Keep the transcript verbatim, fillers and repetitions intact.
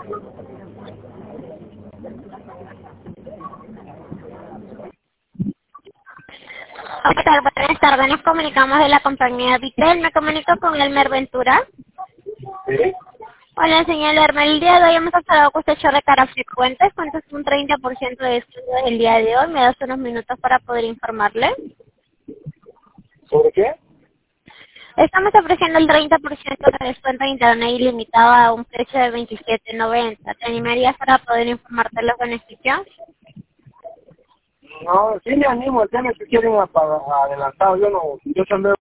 ¿Qué tal? Buenas tardes, nos comunicamos de la compañía Vitel. Me comunico con Elmer Ventura. ¿Sí? Hola, señor Elmer. El día de hoy hemos observado que usted echó recarga frecuente. Cuenta un treinta por ciento de descuento desde el día de hoy. Me da unos minutos para poder informarle. ¿Sobre qué? Estamos ofreciendo el treinta por ciento de descuento de internet ilimitado a un precio de veintisiete noventa. ¿Te animarías para poder informarte de los beneficios? No, sí me animo, el tema es que quieren apa- adelantado, yo no, yo solo